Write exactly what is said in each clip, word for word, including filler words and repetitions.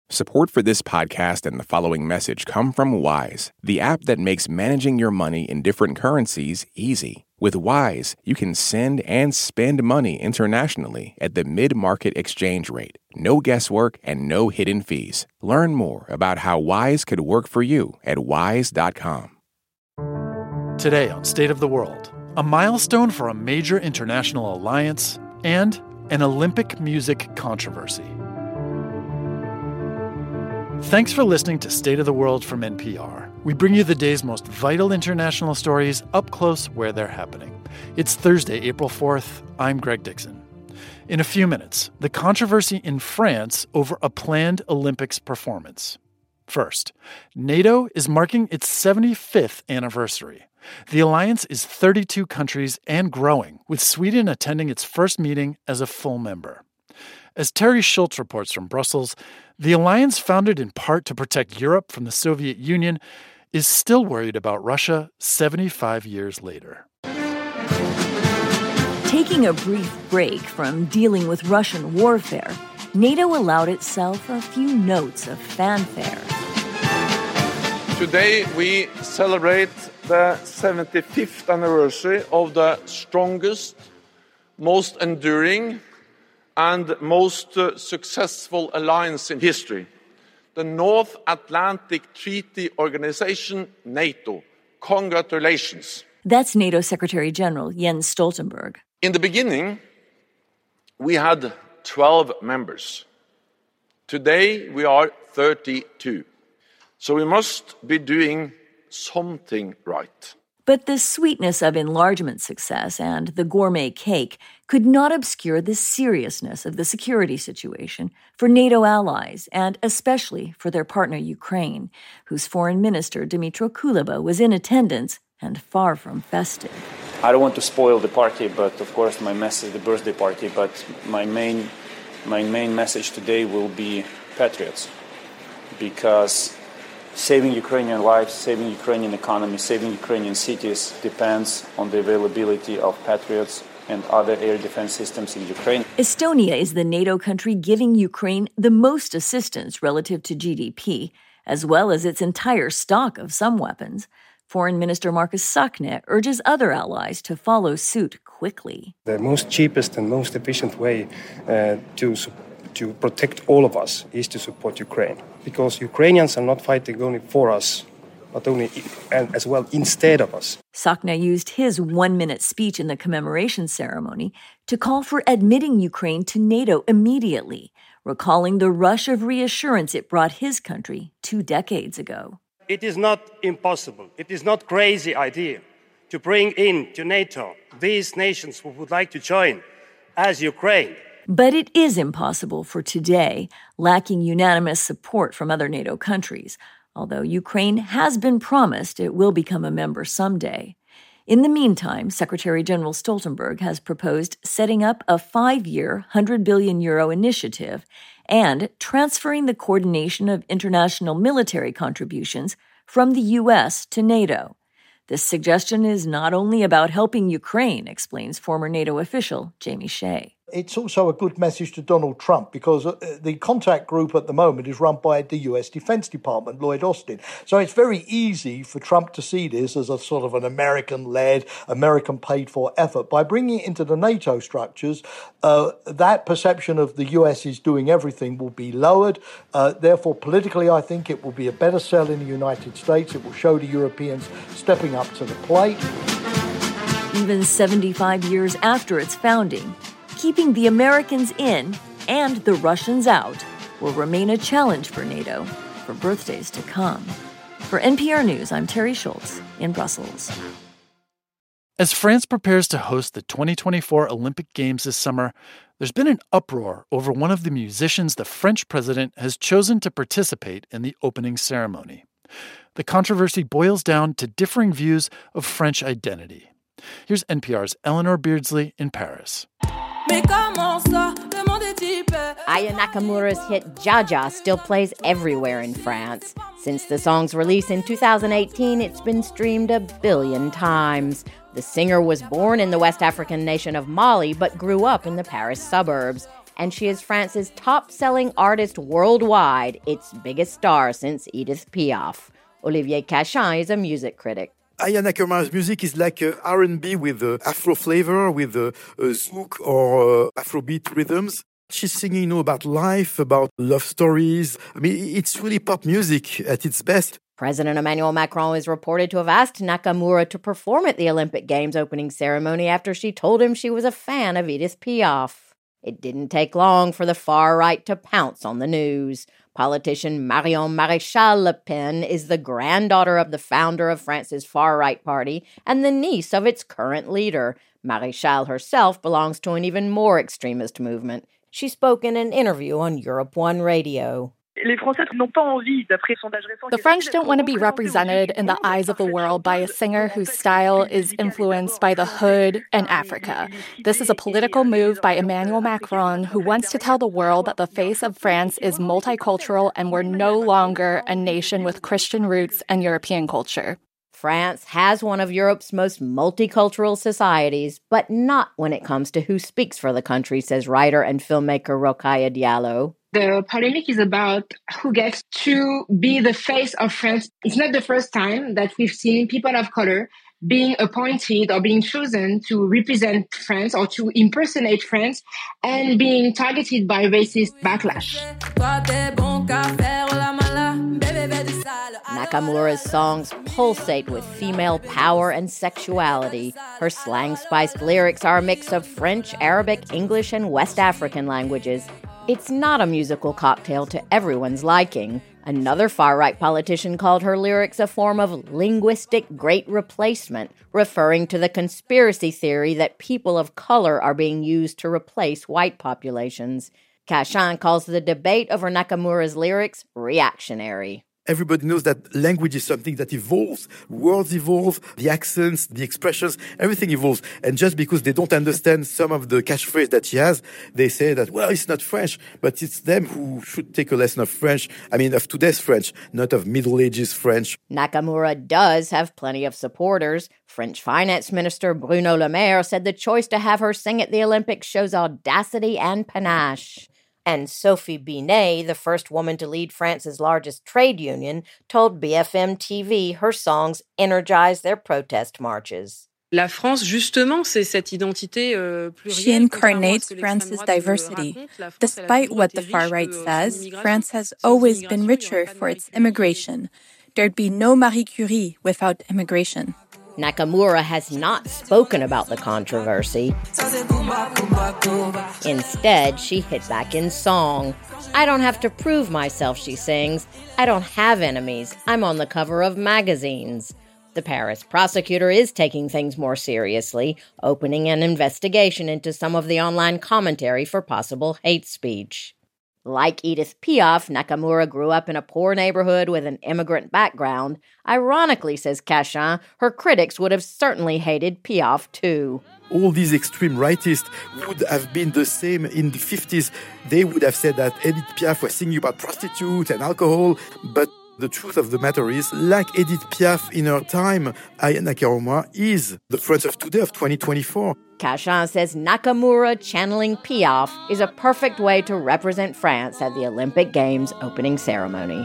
Support for this podcast and the following message come from Wise, the app that makes managing your money in different currencies easy. With Wise, you can send and spend money internationally at the mid-market exchange rate. No guesswork and no hidden fees. Learn more about how Wise could work for you at wise dot com. Today on State of the World, a milestone for a major international alliance and an Olympic music controversy. Thanks for listening to State of the World from N P R. We bring you the day's most vital international stories up close where they're happening. It's Thursday, April fourth. I'm Greg Dixon. In a few minutes, the controversy in France over a planned Olympics performance. First, NATO is marking its seventy-fifth anniversary. The alliance is thirty-two countries and growing, with Sweden attending its first meeting as a full member. As Terry Schultz reports from Brussels, the alliance, founded in part to protect Europe from the Soviet Union, is still worried about Russia seventy-five years later. Taking a brief break from dealing with Russian warfare, NATO allowed itself a few notes of fanfare. Today we celebrate the seventy-fifth anniversary of the strongest, most enduring, and most uh, successful alliance in history, the North Atlantic Treaty Organization, NATO. Congratulations. That's NATO Secretary General Jens Stoltenberg. In the beginning, we had twelve members. Today, we are thirty-two. So we must be doing something right. But the sweetness of enlargement success and the gourmet cake could not obscure the seriousness of the security situation for NATO allies, and especially for their partner Ukraine, whose foreign minister Dmytro Kuleba was in attendance and far from festive. I don't want to spoil the party, but of course my message, the birthday party, but my main, my main message today will be patriots, because saving Ukrainian lives, saving Ukrainian economy, saving Ukrainian cities depends on the availability of Patriots and other air defense systems in Ukraine. Estonia is the NATO country giving Ukraine the most assistance relative to G D P, as well as its entire stock of some weapons. Foreign Minister Markus Sakne urges other allies to follow suit quickly. The most cheapest and most efficient way uh, to support to protect all of us is to support Ukraine, because Ukrainians are not fighting only for us, but only and as well instead of us. Sakna used his one-minute speech in the commemoration ceremony to call for admitting Ukraine to NATO immediately, recalling the rush of reassurance it brought his country two decades ago. It is not impossible, it is not a crazy idea to bring in to NATO these nations who would like to join as Ukraine. But it is impossible for today, lacking unanimous support from other NATO countries, although Ukraine has been promised it will become a member someday. In the meantime, Secretary General Stoltenberg has proposed setting up a five-year, one hundred billion euro initiative and transferring the coordination of international military contributions from the U S to NATO. This suggestion is not only about helping Ukraine, explains former NATO official Jamie Shea. It's also a good message to Donald Trump, because the contact group at the moment is run by the U S Defense Department, Lloyd Austin. So it's very easy for Trump to see this as a sort of an American-led, American-paid-for effort. By bringing it into the NATO structures, uh, that perception of the U S is doing everything will be lowered. Uh, therefore, politically, I think it will be a better sell in the United States. It will show the Europeans stepping up to the plate. Even seventy-five years after its founding, keeping the Americans in and the Russians out will remain a challenge for NATO for birthdays to come. For N P R News, I'm Terry Schultz in Brussels. As France prepares to host the twenty twenty-four Olympic Games this summer, there's been an uproar over one of the musicians the French president has chosen to participate in the opening ceremony. The controversy boils down to differing views of French identity. Here's N P R's Eleanor Beardsley in Paris. Aya Nakamura's hit Jaja still plays everywhere in France. Since the song's release in two thousand eighteen, it's been streamed a billion times. The singer was born in the West African nation of Mali, but grew up in the Paris suburbs. and she is France's top-selling artist worldwide, its biggest star since Edith Piaf. Olivier Cachin is a music critic. Aya Nakamura's music is like uh, R and B with uh, Afro flavor, with uh, uh, zouk or uh, Afrobeat rhythms. She's singing, you know, about life, about love stories. I mean, it's really pop music at its best. President Emmanuel Macron is reported to have asked Nakamura to perform at the Olympic Games opening ceremony after she told him she was a fan of Edith Piaf. It didn't take long for the far right to pounce on the news. Politician Marion Maréchal Le Pen is the granddaughter of the founder of France's far-right party and the niece of its current leader. Maréchal herself belongs to an even more extremist movement. She spoke in an interview on Europe One Radio. The French don't want to be represented in the eyes of the world by a singer whose style is influenced by the hood and Africa. This is a political move by Emmanuel Macron, who wants to tell the world that the face of France is multicultural and we're no longer a nation with Christian roots and European culture. France has one of Europe's most multicultural societies, but not when it comes to who speaks for the country, says writer and filmmaker Rokhaya Diallo. The polemic is about who gets to be the face of France. It's not the first time that we've seen people of color being appointed or being chosen to represent France or to impersonate France and being targeted by racist backlash. Nakamura's songs pulsate with female power and sexuality. Her slang-spiced lyrics are a mix of French, Arabic, English, and West African languages. It's not a musical cocktail to everyone's liking. Another far-right politician called her lyrics a form of linguistic great replacement, referring to the conspiracy theory that people of color are being used to replace white populations. Cachin calls the debate over Nakamura's lyrics reactionary. Everybody knows that language is something that evolves. Words evolve, the accents, the expressions, everything evolves. And just because they don't understand some of the catchphrase that she has, they say that, well, it's not French, but it's them who should take a lesson of French. I mean, of today's French, not of Middle Ages French. Nakamura does have plenty of supporters. French Finance Minister Bruno Le Maire said the choice to have her sing at the Olympics shows audacity and panache. And Sophie Binet, the first woman to lead France's largest trade union, told B F M T V her songs energize their protest marches. La France, justement, c'est cette identité euh, plurielle. She incarnates France's diversity. Despite what the far right says, France has always been richer for its immigration. There'd be no Marie Curie without immigration. Nakamura has not spoken about the controversy. Instead, she hit back in song. I don't have to prove myself, she sings. I don't have enemies. I'm on the cover of magazines. The Paris prosecutor is taking things more seriously, opening an investigation into some of the online commentary for possible hate speech. Like Edith Piaf, Nakamura grew up in a poor neighborhood with an immigrant background. Ironically, says Cachin, her critics would have certainly hated Piaf too. All these extreme rightists would have been the same in the fifties. They would have said that Edith Piaf was singing about prostitutes and alcohol, but the truth of the matter is, like Edith Piaf in her time, Aya Nakamura is the France of today, of twenty twenty-four. Cachin says Nakamura channeling Piaf is a perfect way to represent France at the Olympic Games opening ceremony.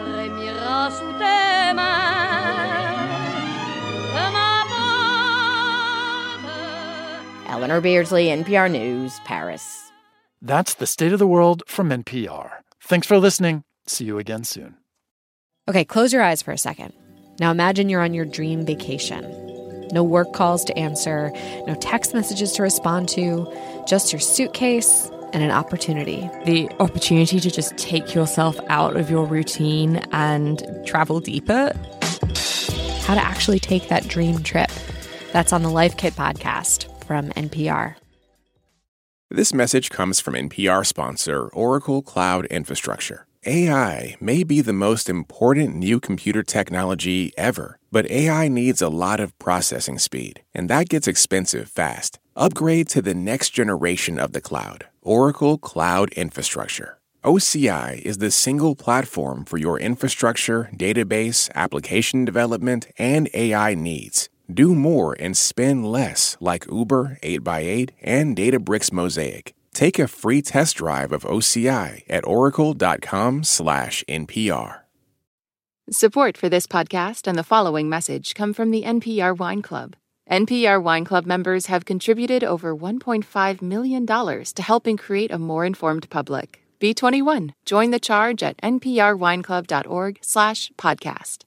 Eleanor Beardsley, N P R News, Paris. That's the State of the World from N P R. Thanks for listening. See you again soon. Okay, close your eyes for a second. Now imagine you're on your dream vacation. No work calls to answer, no text messages to respond to, just your suitcase and an opportunity. The opportunity to just take yourself out of your routine and travel deeper. How to actually take that dream trip. That's on the Life Kit podcast from N P R. This message comes from N P R sponsor Oracle Cloud Infrastructure. A I may be the most important new computer technology ever, but A I needs a lot of processing speed, and that gets expensive fast. Upgrade to the next generation of the cloud, Oracle Cloud Infrastructure. O C I is the single platform for your infrastructure, database, application development, and A I needs. Do more and spend less like Uber, eight by eight, and Databricks Mosaic. Take a free test drive of O C I at oracle.com slash NPR. Support for this podcast and the following message come from the N P R Wine Club. N P R Wine Club members have contributed over one point five million dollars to helping create a more informed public. Be twenty-one. Join the charge at nprwineclub.org slash podcast.